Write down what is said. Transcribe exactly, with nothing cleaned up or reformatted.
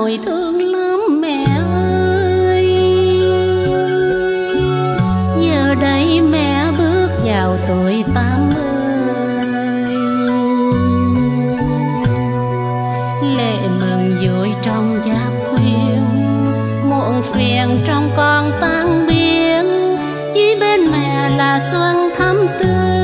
hồi thương lắm mẹ ơi. Giờ đây mẹ bước vào tuổi tám ơi, lệ mừng vui trong giáp khuyên, muộn phiền trong con tan biến, chỉ bên mẹ là xuân thắm tươi.